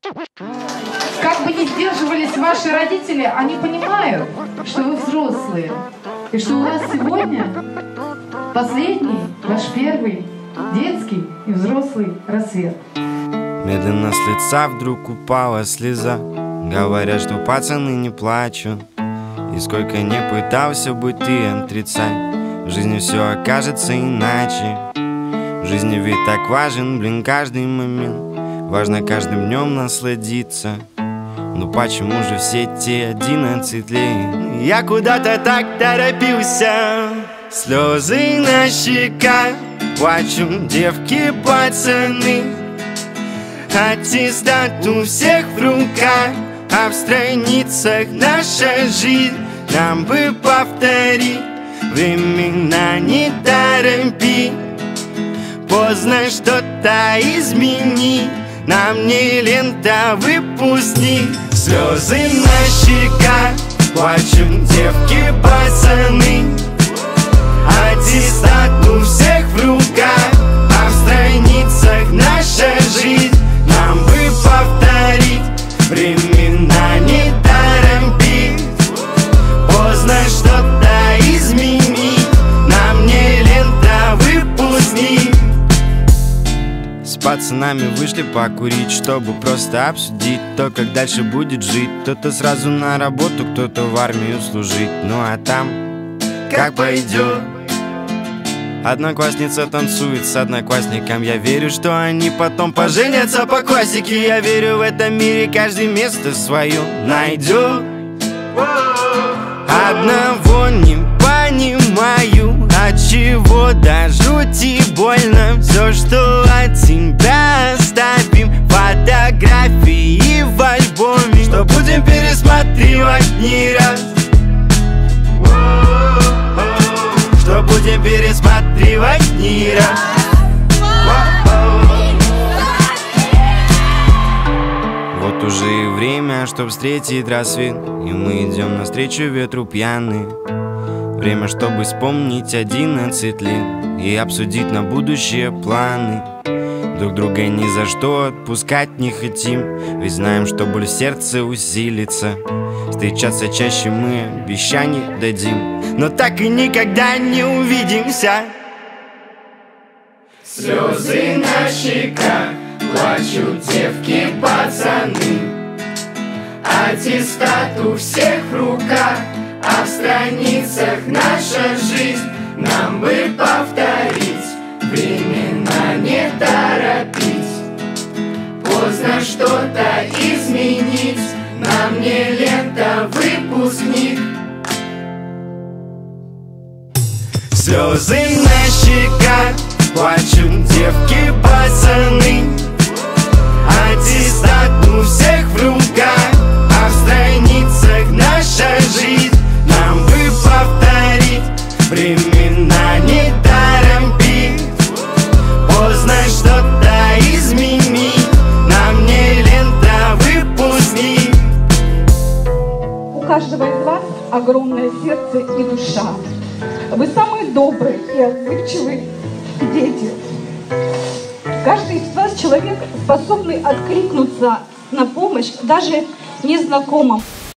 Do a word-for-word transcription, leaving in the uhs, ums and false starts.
Как бы ни сдерживались ваши родители, они понимают, что вы взрослые. И что у вас сегодня последний, ваш первый детский и взрослый рассвет. Медленно с лица вдруг упала слеза. Говорят, что пацаны не плачут. И сколько не пытался бы ты отрицать, в жизни все окажется иначе. В жизни ведь так важен, блин, каждый момент. Важно каждым днем насладиться. Ну почему же все те одиннадцать лет я куда-то так торопился? Слезы на щеках, плачут девки, пацаны. Аттестат у всех в руках, а в страницах наша жизнь. Нам бы повторить времена, не торопи. Поздно что-то изменить, нам не лента, выпускник. Слезы на щеках, плачут девки, пацаны. Аттестат у всех в руках, а в страницах наша жизнь. Нам бы повторить времена, не торопить. Поздно что-то изменить, нам не лента, выпускник. С пацанами вышли покурить, чтобы просто обсудить то, как дальше будет жить. Кто-то сразу на работу, кто-то в армию служить. Ну а там как пойдет. Одноклассница танцует с одноклассником. Я верю, что они потом поженятся по классике. Я верю, в этом мире каждый место свое найдет. Одного не понимаю, отчего до жути больно. Все, что от тебя оставим, фотографии в альбоме, что будем пересматривать не раз. Что будем пересматривать не раз. Вот уже и время, чтоб встретить рассвет, и мы идем навстречу ветру пьяные. Время, чтобы вспомнить одиннадцать лет и обсудить на будущее планы. Друг друга ни за что отпускать не хотим, ведь знаем, что боль в сердце усилится. Встречаться чаще мы обещаний дадим, но так и никогда не увидимся. Слезы на щеках, плачут девки, пацаны. Аттестат у всех в руках, а в страницах наша жизнь. Нам бы повторить времена, не торопить. Поздно что-то изменить, нам не лента, выпускник. Слезы на щеках, плачут девки, пацаны. Аттестат у всех в руках, а в страницах наша жизнь. Нам бы повторить времена, не торопить. Поздно что-то изменить, нам не лента, выпускник. У каждого из вас огромное сердце и душа. Вы самые добрые и отзывчивые дети. Каждый из вас человек, способный откликнуться на помощь даже незнакомым.